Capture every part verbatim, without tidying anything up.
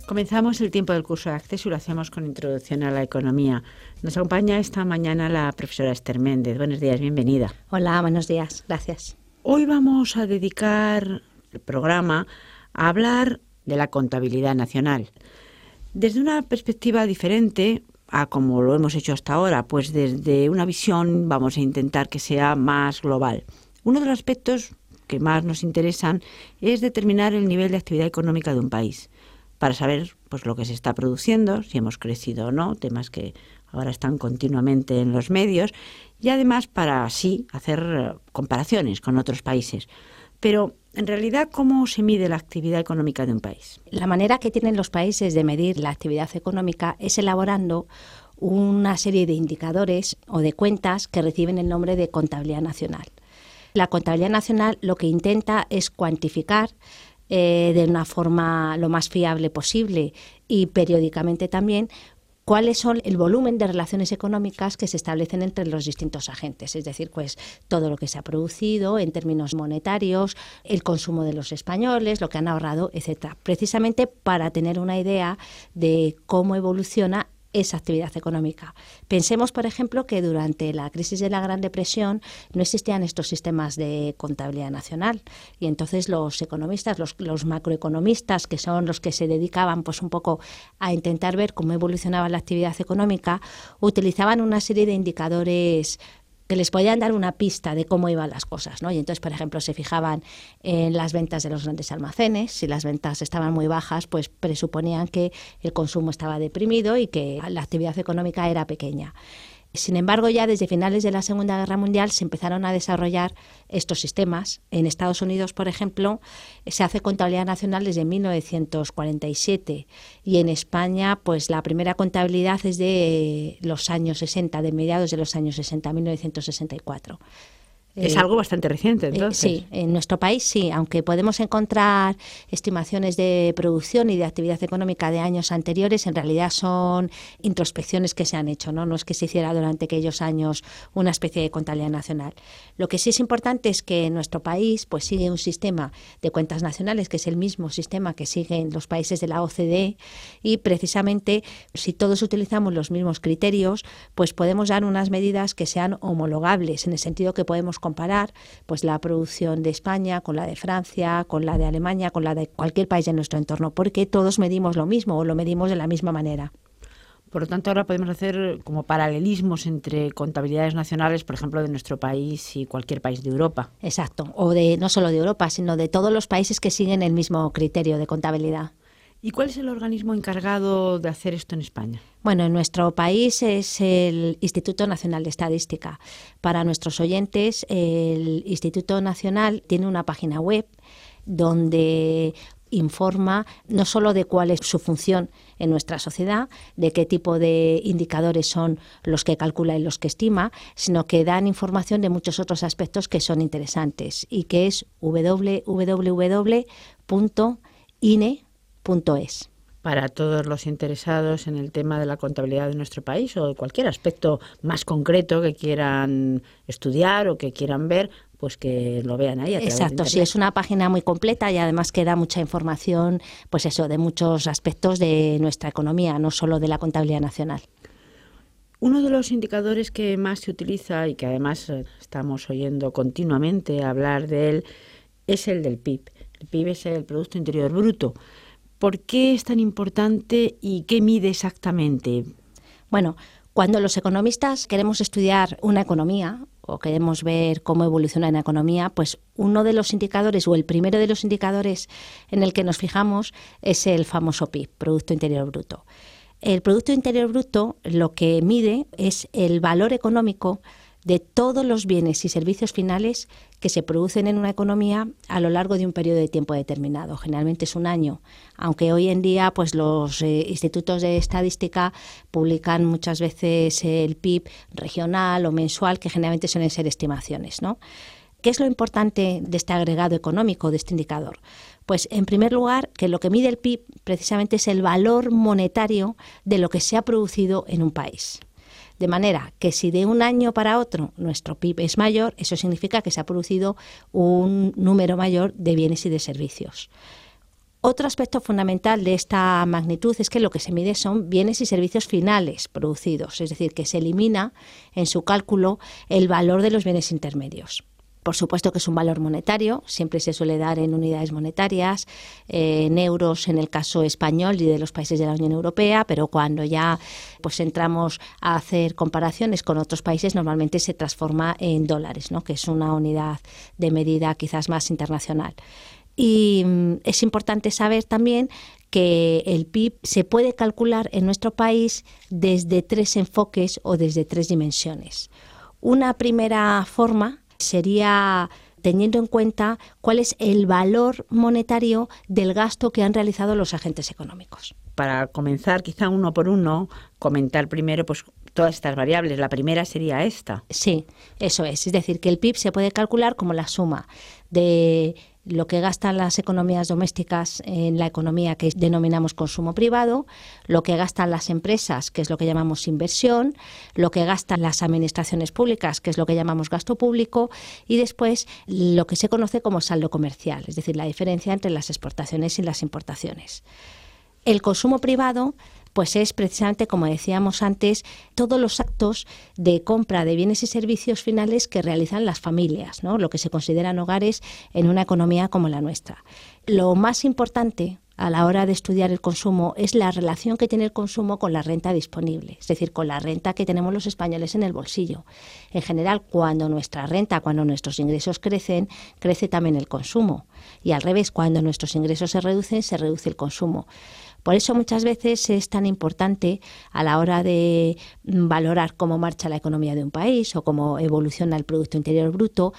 Comenzamos el tiempo del curso de acceso y lo hacemos con introducción a la economía. Nos acompaña esta mañana la profesora Esther Méndez. Buenos días, bienvenida. Hola, buenos días, gracias. Hoy vamos a dedicar el programa a hablar de la contabilidad nacional. Desde una perspectiva diferente a como lo hemos hecho hasta ahora, pues desde una visión vamos a intentar que sea más global. Uno de los aspectos que más nos interesan es determinar el nivel de actividad económica de un país, para saber pues lo que se está produciendo, si hemos crecido o no, temas que ahora están continuamente en los medios, y además para así hacer comparaciones con otros países. Pero, en realidad, ¿cómo se mide la actividad económica de un país? La manera que tienen los países de medir la actividad económica es elaborando una serie de indicadores o de cuentas que reciben el nombre de contabilidad nacional. La contabilidad nacional lo que intenta es cuantificar Eh, de una forma lo más fiable posible y periódicamente también cuáles son el volumen de relaciones económicas que se establecen entre los distintos agentes, es decir, pues todo lo que se ha producido en términos monetarios, el consumo de los españoles, lo que han ahorrado, etcétera, precisamente para tener una idea de cómo evoluciona esa actividad económica. Pensemos, por ejemplo, que durante la crisis de la Gran Depresión no existían estos sistemas de contabilidad nacional y entonces los economistas, los, los macroeconomistas, que son los que se dedicaban pues un poco a intentar ver cómo evolucionaba la actividad económica, utilizaban una serie de indicadores que les podían dar una pista de cómo iban las cosas, ¿no? Y entonces, por ejemplo, se fijaban en las ventas de los grandes almacenes. Si las ventas estaban muy bajas, pues presuponían que el consumo estaba deprimido y que la actividad económica era pequeña. Sin embargo, ya desde finales de la Segunda Guerra Mundial se empezaron a desarrollar estos sistemas. En Estados Unidos, por ejemplo, se hace contabilidad nacional desde mil novecientos cuarenta y siete y en España, pues la primera contabilidad es de los años sesenta, de mediados de los años sesenta, mil novecientos sesenta y cuatro. Es algo bastante reciente, entonces. Eh, sí, en nuestro país sí, aunque podemos encontrar estimaciones de producción y de actividad económica de años anteriores, en realidad son introspecciones que se han hecho, ¿no? No es que se hiciera durante aquellos años una especie de contabilidad nacional. Lo que sí es importante es que nuestro país pues sigue un sistema de cuentas nacionales, que es el mismo sistema que siguen los países de la O C D E, y precisamente si todos utilizamos los mismos criterios, pues podemos dar unas medidas que sean homologables, en el sentido que podemos comparar pues la producción de España con la de Francia, con la de Alemania, con la de cualquier país de nuestro entorno, porque todos medimos lo mismo o lo medimos de la misma manera. Por lo tanto, ahora podemos hacer como paralelismos entre contabilidades nacionales, por ejemplo, de nuestro país y cualquier país de Europa. Exacto, o de no solo de Europa, sino de todos los países que siguen el mismo criterio de contabilidad. ¿Y cuál es el organismo encargado de hacer esto en España? Bueno, en nuestro país es el Instituto Nacional de Estadística. Para nuestros oyentes, el Instituto Nacional tiene una página web donde informa no solo de cuál es su función en nuestra sociedad, de qué tipo de indicadores son los que calcula y los que estima, sino que dan información de muchos otros aspectos que son interesantes y que es doble u doble u doble u punto i n e punto es. Para todos los interesados en el tema de la contabilidad de nuestro país o de cualquier aspecto más concreto que quieran estudiar o que quieran ver, pues que lo vean ahí a través de Exacto, Internet. sí, es una página muy completa y además que da mucha información, pues eso, de muchos aspectos de nuestra economía, no solo de la contabilidad nacional. Uno de los indicadores que más se utiliza y que además estamos oyendo continuamente hablar de él es el del P I B. El P I B es el Producto Interior Bruto. ¿Por qué es tan importante y qué mide exactamente? Bueno, cuando los economistas queremos estudiar una economía o queremos ver cómo evoluciona una economía, pues uno de los indicadores o el primero de los indicadores en el que nos fijamos es el famoso P I B, Producto Interior Bruto. El Producto Interior Bruto lo que mide es el valor económico de todos los bienes y servicios finales que se producen en una economía a lo largo de un periodo de tiempo determinado. Generalmente es un año, aunque hoy en día pues los eh, institutos de estadística publican muchas veces el P I B regional o mensual, que generalmente suelen ser estimaciones, ¿no? ¿Qué es lo importante de este agregado económico, de este indicador? Pues, en primer lugar, que lo que mide el P I B precisamente es el valor monetario de lo que se ha producido en un país. De manera que si de un año para otro nuestro P I B es mayor, eso significa que se ha producido un número mayor de bienes y de servicios. Otro aspecto fundamental de esta magnitud es que lo que se mide son bienes y servicios finales producidos, es decir, que se elimina en su cálculo el valor de los bienes intermedios. Por supuesto que es un valor monetario, siempre se suele dar en unidades monetarias, eh, en euros en el caso español y de los países de la Unión Europea, pero cuando ya pues entramos a hacer comparaciones con otros países, normalmente se transforma en dólares, ¿no?, que es una unidad de medida quizás más internacional. Y es importante saber también que el P I B se puede calcular en nuestro país desde tres enfoques o desde tres dimensiones. Una primera forma sería teniendo en cuenta cuál es el valor monetario del gasto que han realizado los agentes económicos. Para comenzar, quizá uno por uno, comentar primero pues todas estas variables. La primera sería esta. Sí, eso es. Es decir, que el P I B se puede calcular como la suma de lo que gastan las economías domésticas en la economía que denominamos consumo privado, lo que gastan las empresas, que es lo que llamamos inversión, lo que gastan las administraciones públicas, que es lo que llamamos gasto público, y después lo que se conoce como saldo comercial, es decir, la diferencia entre las exportaciones y las importaciones. El consumo privado pues es precisamente, como decíamos antes, todos los actos de compra de bienes y servicios finales que realizan las familias, ¿no?, lo que se consideran hogares en una economía como la nuestra. Lo más importante a la hora de estudiar el consumo es la relación que tiene el consumo con la renta disponible, es decir, con la renta que tenemos los españoles en el bolsillo. En general, cuando nuestra renta, cuando nuestros ingresos crecen, crece también el consumo. Y al revés, cuando nuestros ingresos se reducen, se reduce el consumo. Por eso muchas veces es tan importante a la hora de valorar cómo marcha la economía de un país o cómo evoluciona el Producto Interior Bruto,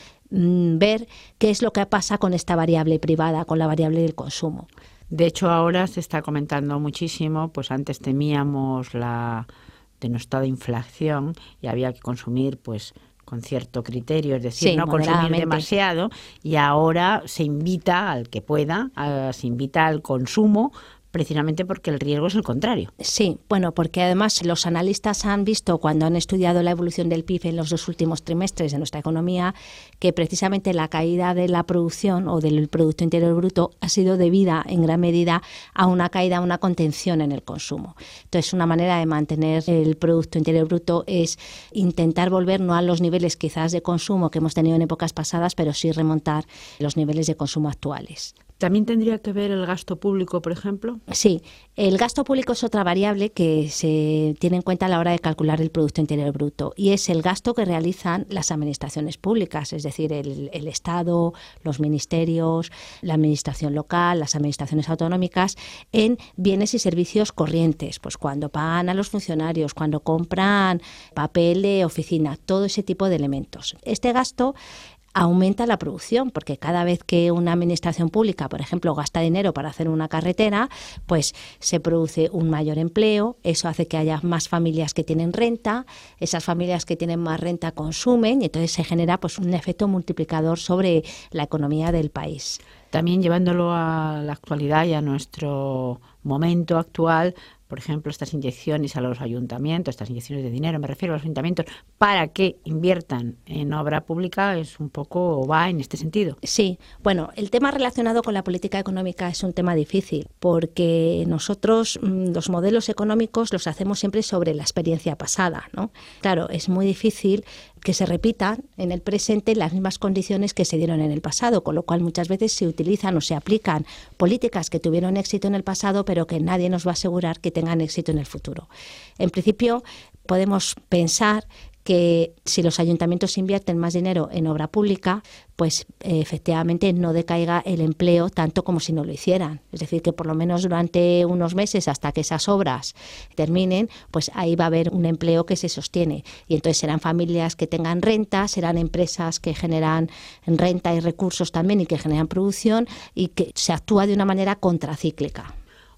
ver qué es lo que pasa con esta variable privada, con la variable del consumo. De hecho, ahora se está comentando muchísimo, pues antes temíamos la denostada inflación y había que consumir pues con cierto criterio, es decir, sí, no consumir demasiado, y ahora se invita al que pueda, a, se invita al consumo, precisamente porque el riesgo es el contrario. Sí, bueno, porque además los analistas han visto cuando han estudiado la evolución del P I B en los dos últimos trimestres de nuestra economía que precisamente la caída de la producción o del Producto Interior Bruto ha sido debida en gran medida a una caída, a una contención en el consumo. Entonces, una manera de mantener el Producto Interior Bruto es intentar volver no a los niveles quizás de consumo que hemos tenido en épocas pasadas, pero sí remontar los niveles de consumo actuales. ¿También tendría que ver el gasto público, por ejemplo? Sí, el gasto público es otra variable que se tiene en cuenta a la hora de calcular el Producto Interior Bruto y es el gasto que realizan las administraciones públicas, es decir, el, el Estado, los ministerios, la administración local, las administraciones autonómicas en bienes y servicios corrientes, pues cuando pagan a los funcionarios, cuando compran papel de oficina, todo ese tipo de elementos. Este gasto aumenta la producción, porque cada vez que una administración pública, por ejemplo, gasta dinero para hacer una carretera, pues se produce un mayor empleo, eso hace que haya más familias que tienen renta, esas familias que tienen más renta consumen y entonces se genera pues un efecto multiplicador sobre la economía del país. También llevándolo a la actualidad y a nuestro momento actual, por ejemplo, estas inyecciones a los ayuntamientos, estas inyecciones de dinero, me refiero a los ayuntamientos, para que inviertan en obra pública, es un poco, va en este sentido. Sí, bueno, el tema relacionado con la política económica es un tema difícil, porque nosotros los modelos económicos los hacemos siempre sobre la experiencia pasada, ¿no? Claro, es muy difícil que se repitan en el presente las mismas condiciones que se dieron en el pasado, con lo cual muchas veces se utilizan o se aplican políticas que tuvieron éxito en el pasado, pero que nadie nos va a asegurar que tengan éxito en el futuro. En principio, podemos pensar que si los ayuntamientos invierten más dinero en obra pública, pues eh, efectivamente no decaiga el empleo tanto como si no lo hicieran. Es decir, que por lo menos durante unos meses hasta que esas obras terminen, pues ahí va a haber un empleo que se sostiene. Y entonces serán familias que tengan renta, serán empresas que generan renta y recursos también y que generan producción y que se actúa de una manera contracíclica.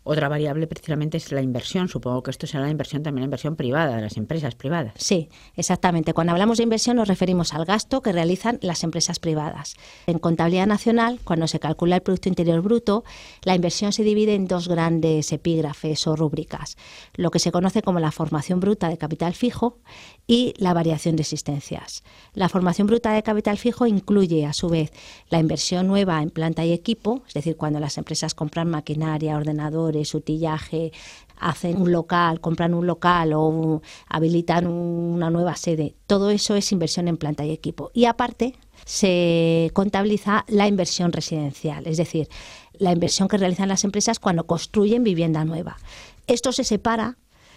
Otra variable precisamente es la inversión. Supongo que esto será la inversión, también la inversión privada, de las empresas privadas. Sí, exactamente. Cuando hablamos de inversión nos referimos al gasto que realizan las empresas privadas. En contabilidad nacional, cuando se calcula el Producto Interior Bruto, la inversión se divide en dos grandes epígrafes o rúbricas. Lo que se conoce como la formación bruta de capital fijo y la variación de existencias. La formación bruta de capital fijo incluye, a su vez, la inversión nueva en planta y equipo, es decir, cuando las empresas compran maquinaria, ordenadores, utillaje, hacen un local, compran un local o habilitan una nueva sede. Todo eso es inversión en planta y equipo. Y aparte se contabiliza la inversión residencial, es decir, la inversión que realizan las empresas cuando construyen vivienda nueva. Esto se separa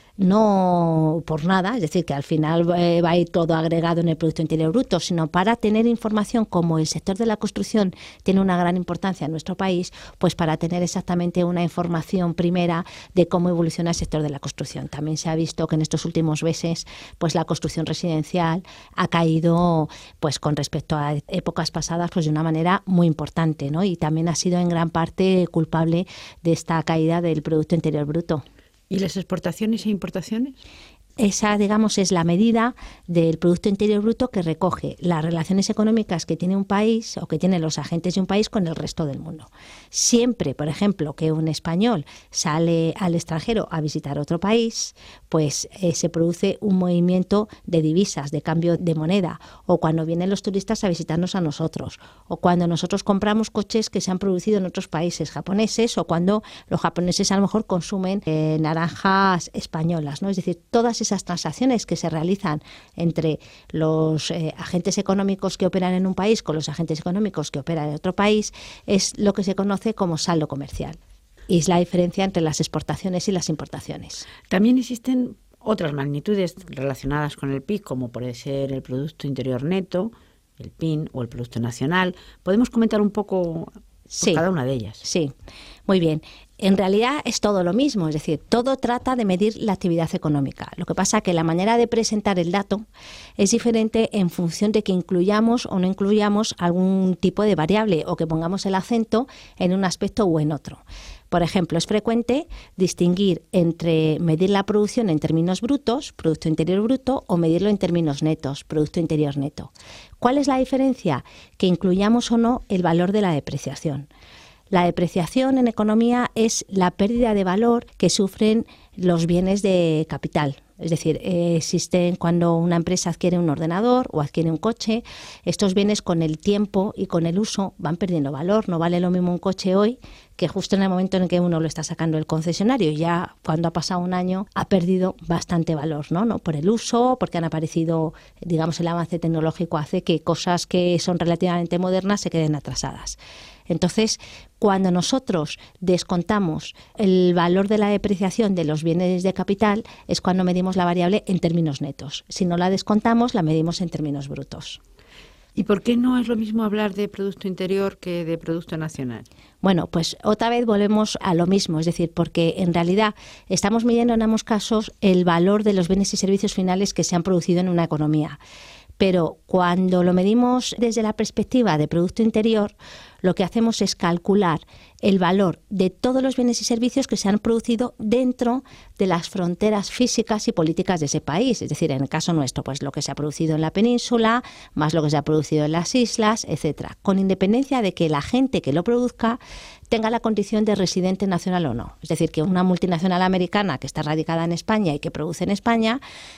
no por nada, es decir, que al final eh, va a ir todo agregado en el Producto Interior Bruto, sino para tener información, como el sector de la construcción tiene una gran importancia en nuestro país, pues para tener exactamente una información primera de cómo evoluciona el sector de la construcción. También se ha visto que en estos últimos meses pues la construcción residencial ha caído pues con respecto a épocas pasadas pues de una manera muy importante, ¿no? Y también ha sido en gran parte culpable de esta caída del Producto Interior Bruto. ¿Y las exportaciones e importaciones? Esa, digamos, es la medida del Producto Interior Bruto que recoge las relaciones económicas que tiene un país o que tienen los agentes de un país con el resto del mundo. Siempre, por ejemplo, que un español sale al extranjero a visitar otro país, pues eh, se produce un movimiento de divisas, de cambio de moneda, o cuando vienen los turistas a visitarnos a nosotros, o cuando nosotros compramos coches que se han producido en otros países japoneses, o cuando los japoneses a lo mejor consumen eh, naranjas españolas, ¿no? Es decir, todas esas transacciones que se realizan entre los eh, agentes económicos que operan en un país con los agentes económicos que operan en otro país es lo que se conoce como saldo comercial. Y es la diferencia entre las exportaciones y las importaciones. También existen otras magnitudes relacionadas con el P I B, como puede ser el Producto Interior Neto, el P I N o el Producto Nacional. ¿Podemos comentar un poco por sí, cada una de ellas? Sí, muy bien. En realidad es todo lo mismo, es decir, todo trata de medir la actividad económica. Lo que pasa es que la manera de presentar el dato es diferente en función de que incluyamos o no incluyamos algún tipo de variable o que pongamos el acento en un aspecto o en otro. Por ejemplo, es frecuente distinguir entre medir la producción en términos brutos, Producto Interior Bruto, o medirlo en términos netos, Producto Interior Neto. ¿Cuál es la diferencia? Que incluyamos o no el valor de la depreciación. La depreciación en economía es la pérdida de valor que sufren los bienes de capital. Es decir, eh, existen cuando una empresa adquiere un ordenador o adquiere un coche, estos bienes con el tiempo y con el uso van perdiendo valor. No vale lo mismo un coche hoy que justo en el momento en que uno lo está sacando del concesionario. Ya cuando ha pasado un año ha perdido bastante valor, ¿no? ¿no? Por el uso, porque han aparecido, digamos, el avance tecnológico hace que cosas que son relativamente modernas se queden atrasadas. Entonces, cuando nosotros descontamos el valor de la depreciación de los bienes de capital, es cuando medimos la variable en términos netos. Si no la descontamos, la medimos en términos brutos. ¿Y por qué no es lo mismo hablar de Producto Interior que de Producto Nacional? Bueno, pues otra vez volvemos a lo mismo, es decir, porque en realidad estamos midiendo en ambos casos el valor de los bienes y servicios finales que se han producido en una economía. Pero cuando lo medimos desde la perspectiva de Producto Interior, lo que hacemos es calcular el valor de todos los bienes y servicios que se han producido dentro de las fronteras físicas y políticas de ese país. Es decir, en el caso nuestro, pues lo que se ha producido en la península, más lo que se ha producido en las islas, etcétera, con independencia de que la gente que lo produzca tenga la condición de residente nacional o no. Es decir, que una multinacional americana que está radicada en España y que produce en España,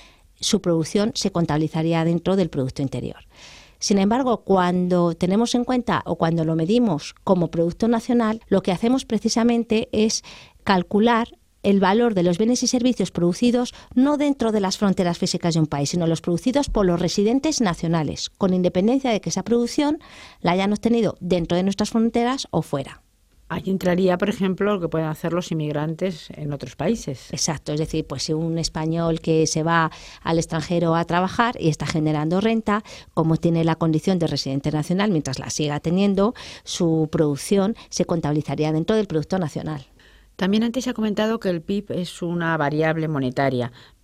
su producción se contabilizaría dentro del Producto Interior. Sin embargo, cuando tenemos en cuenta o cuando lo medimos como Producto Nacional, lo que hacemos precisamente es calcular el valor de los bienes y servicios producidos no dentro de las fronteras físicas de un país, sino los producidos por los residentes nacionales, con independencia de que esa producción la hayan obtenido dentro de nuestras fronteras o fuera. Ahí entraría, por ejemplo, lo que pueden hacer los inmigrantes en otros países. Exacto, es decir, pues si un español que se va al extranjero a trabajar y está generando renta, como tiene la condición de residente nacional, mientras la siga teniendo, su producción se contabilizaría dentro del Producto Nacional. También antes se ha comentado que el P I B es una variable monetaria,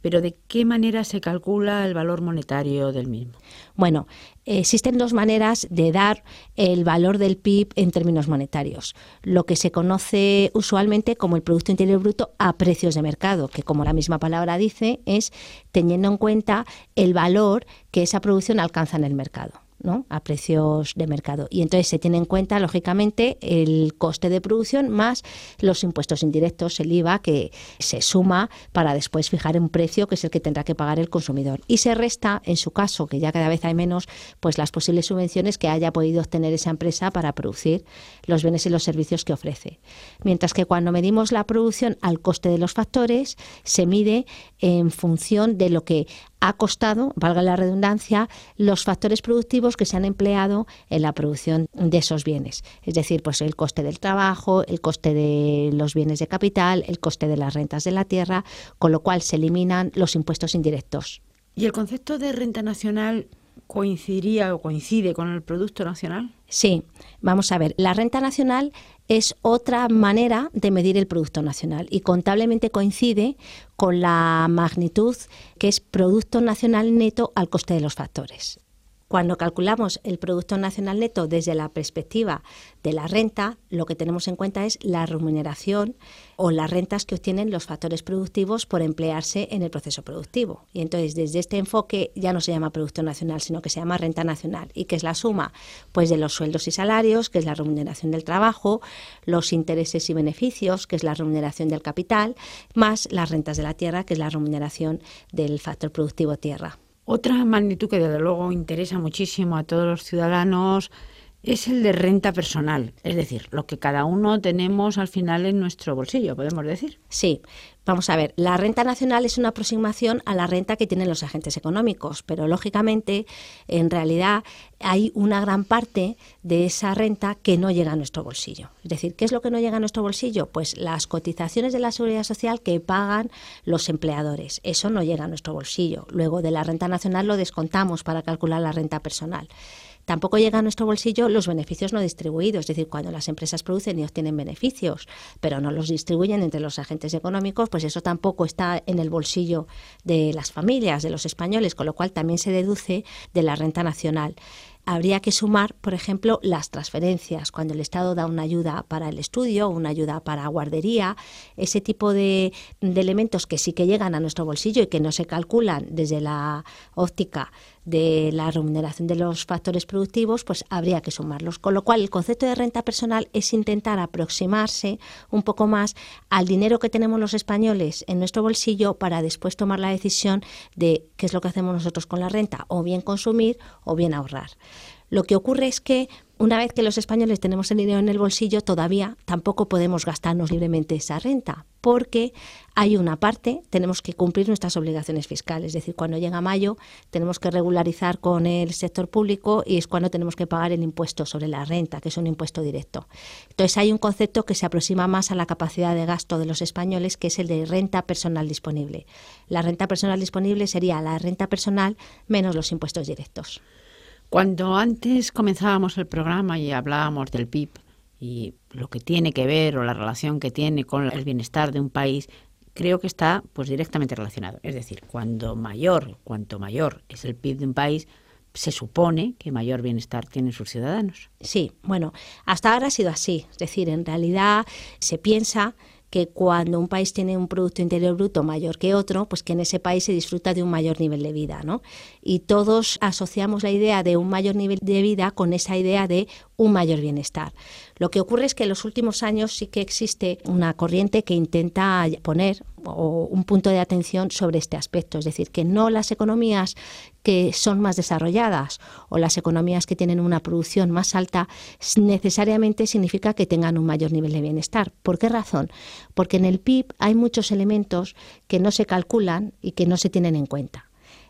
pero ¿de qué manera se calcula el valor monetario del mismo? Bueno, existen dos maneras de dar el valor del P I B en términos monetarios. Lo que se conoce usualmente como el Producto Interior Bruto a precios de mercado, que como la misma palabra dice, es teniendo en cuenta el valor que esa producción alcanza en el mercado, ¿no? A precios de mercado. Y entonces se tiene en cuenta, lógicamente, el coste de producción más los impuestos indirectos, el I V A, que se suma para después fijar un precio que es el que tendrá que pagar el consumidor. Y se resta, en su caso, que ya cada vez hay menos, pues las posibles subvenciones que haya podido obtener esa empresa para producir los bienes y los servicios que ofrece. Mientras que cuando medimos la producción al coste de los factores, se mide en función de lo que ha costado, valga la redundancia, los factores productivos que se han empleado en la producción de esos bienes. Es decir, pues el coste del trabajo, el coste de los bienes de capital, el coste de las rentas de la tierra, con lo cual se eliminan los impuestos indirectos. ¿Y el concepto de renta nacional coincidiría o coincide con el Producto Nacional? Sí, vamos a ver, la renta nacional es otra manera de medir el Producto Nacional y contablemente coincide con la magnitud que es Producto Nacional neto al coste de los factores. Cuando calculamos el Producto Nacional neto desde la perspectiva de la renta, lo que tenemos en cuenta es la remuneración o las rentas que obtienen los factores productivos por emplearse en el proceso productivo. Y entonces, desde este enfoque ya no se llama Producto Nacional, sino que se llama renta nacional, y que es la suma pues de los sueldos y salarios, que es la remuneración del trabajo, los intereses y beneficios, que es la remuneración del capital, más las rentas de la tierra, que es la remuneración del factor productivo tierra. Otra magnitud que desde luego interesa muchísimo a todos los ciudadanos es el de renta personal, es decir, lo que cada uno tenemos al final en nuestro bolsillo, podemos decir. Sí, vamos a ver, la renta nacional es una aproximación a la renta que tienen los agentes económicos, pero lógicamente, en realidad, hay una gran parte de esa renta que no llega a nuestro bolsillo. Es decir, ¿qué es lo que no llega a nuestro bolsillo? Pues las cotizaciones de la Seguridad Social que pagan los empleadores. Eso no llega a nuestro bolsillo. Luego, de la renta nacional lo descontamos para calcular la renta personal. Tampoco llega a nuestro bolsillo los beneficios no distribuidos, es decir, cuando las empresas producen y obtienen beneficios, pero no los distribuyen entre los agentes económicos, pues eso tampoco está en el bolsillo de las familias, de los españoles, con lo cual también se deduce de la renta nacional. Habría que sumar, por ejemplo, las transferencias, cuando el Estado da una ayuda para el estudio, una ayuda para guardería, ese tipo de, de elementos que sí que llegan a nuestro bolsillo y que no se calculan desde la óptica de la remuneración de los factores productivos, pues habría que sumarlos. Con lo cual, el concepto de renta personal es intentar aproximarse un poco más al dinero que tenemos los españoles en nuestro bolsillo para después tomar la decisión de qué es lo que hacemos nosotros con la renta, o bien consumir o bien ahorrar. Lo que ocurre es que una vez que los españoles tenemos el dinero en el bolsillo, todavía tampoco podemos gastarnos libremente esa renta, porque hay una parte, tenemos que cumplir nuestras obligaciones fiscales. Es decir, cuando llega mayo tenemos que regularizar con el sector público y es cuando tenemos que pagar el impuesto sobre la renta, que es un impuesto directo. Entonces hay un concepto que se aproxima más a la capacidad de gasto de los españoles, que es el de renta personal disponible. La renta personal disponible sería la renta personal menos los impuestos directos. Cuando antes comenzábamos el programa y hablábamos del P I B y lo que tiene que ver o la relación que tiene con el bienestar de un país, creo que está pues directamente relacionado. Es decir, cuando mayor, cuanto mayor es el P I B de un país, se supone que mayor bienestar tienen sus ciudadanos. Sí, bueno, hasta ahora ha sido así. Es decir, en realidad se piensa que cuando un país tiene un Producto Interior Bruto mayor que otro, pues que en ese país se disfruta de un mayor nivel de vida, ¿no? Y todos asociamos la idea de un mayor nivel de vida con esa idea de un mayor bienestar. Lo que ocurre es que en los últimos años sí que existe una corriente que intenta poner o un punto de atención sobre este aspecto, es decir, que no las economías que son más desarrolladas o las economías que tienen una producción más alta necesariamente significa que tengan un mayor nivel de bienestar. ¿Por qué razón? Porque en el P I B hay muchos elementos que no se calculan y que no se tienen en cuenta.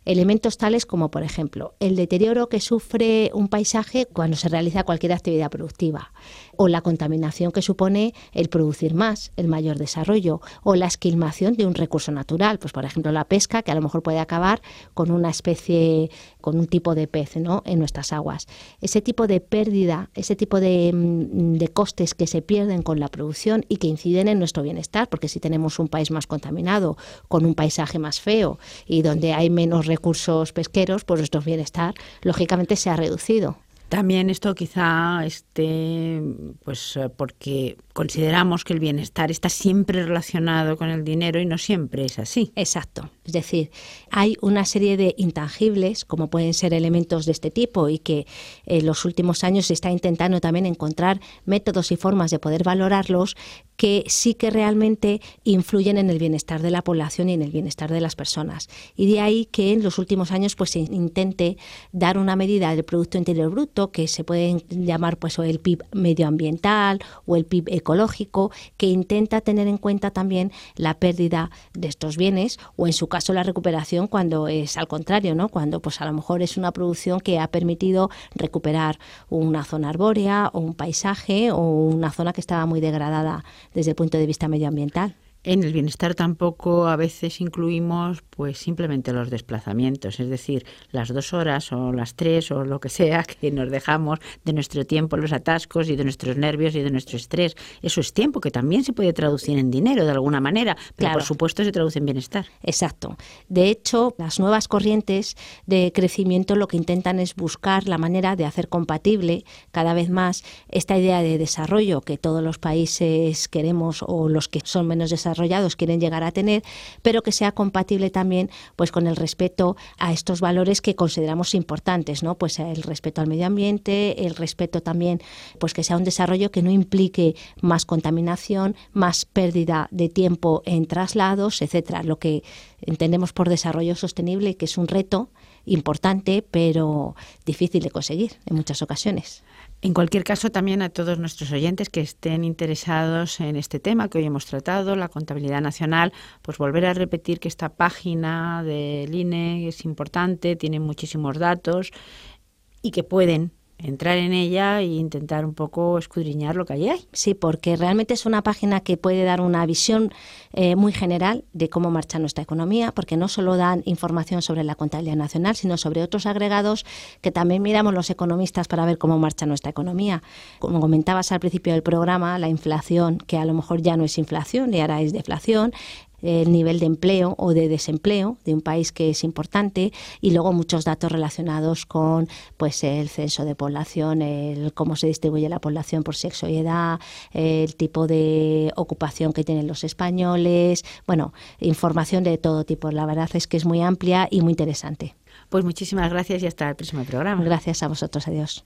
elementos tales como, por ejemplo, el deterioro que sufre un paisaje cuando se realiza cualquier actividad productiva, o la contaminación que supone el producir más, el mayor desarrollo, o la esquilmación de un recurso natural, pues por ejemplo la pesca, que a lo mejor puede acabar con una especie, con un tipo de pez, ¿no?, en nuestras aguas. Ese tipo de pérdida, ese tipo de, de costes que se pierden con la producción y que inciden en nuestro bienestar, porque si tenemos un país más contaminado, con un paisaje más feo y donde hay menos recursos pesqueros, pues nuestro bienestar lógicamente se ha reducido. También esto quizá esté, pues porque consideramos que el bienestar está siempre relacionado con el dinero y no siempre es así. Exacto. Es decir, hay una serie de intangibles, como pueden ser elementos de este tipo, y que en los últimos años se está intentando también encontrar métodos y formas de poder valorarlos que sí que realmente influyen en el bienestar de la población y en el bienestar de las personas. Y de ahí que en los últimos años pues se intente dar una medida del Producto Interior Bruto, que se puede llamar pues o el P I B medioambiental o el P I B ecológico, que intenta tener en cuenta también la pérdida de estos bienes, o en su caso la recuperación cuando es al contrario, ¿no? Cuando pues a lo mejor es una producción que ha permitido recuperar una zona arbórea o un paisaje o una zona que estaba muy degradada desde el punto de vista medioambiental. En el bienestar tampoco a veces incluimos pues simplemente los desplazamientos, es decir, las dos horas o las tres o lo que sea que nos dejamos de nuestro tiempo, los atascos y de nuestros nervios y de nuestro estrés. Eso es tiempo que también se puede traducir en dinero de alguna manera, pero claro, por supuesto se traduce en bienestar. Exacto. De hecho, las nuevas corrientes de crecimiento lo que intentan es buscar la manera de hacer compatible cada vez más esta idea de desarrollo que todos los países queremos, o los que son menos desarrollados desarrollados quieren llegar a tener, pero que sea compatible también pues con el respeto a estos valores que consideramos importantes, ¿no? Pues el respeto al medio ambiente, el respeto también, pues que sea un desarrollo que no implique más contaminación, más pérdida de tiempo en traslados, etcétera. Lo que entendemos por desarrollo sostenible, que es un reto importante, pero difícil de conseguir en muchas ocasiones. En cualquier caso, también a todos nuestros oyentes que estén interesados en este tema que hoy hemos tratado, la contabilidad nacional, pues volver a repetir que esta página del I N E es importante, tiene muchísimos datos y que pueden entrar en ella e intentar un poco escudriñar lo que allí hay. Sí, porque realmente es una página que puede dar una visión eh, muy general de cómo marcha nuestra economía, porque no solo dan información sobre la contabilidad nacional, sino sobre otros agregados que también miramos los economistas para ver cómo marcha nuestra economía. Como comentabas al principio del programa, la inflación, que a lo mejor ya no es inflación y ahora es deflación, el nivel de empleo o de desempleo de un país que es importante, y luego muchos datos relacionados con pues el censo de población, el cómo se distribuye la población por sexo y edad, el tipo de ocupación que tienen los españoles, bueno, información de todo tipo. La verdad es que es muy amplia y muy interesante. Pues muchísimas gracias y hasta el próximo programa. Gracias a vosotros, adiós.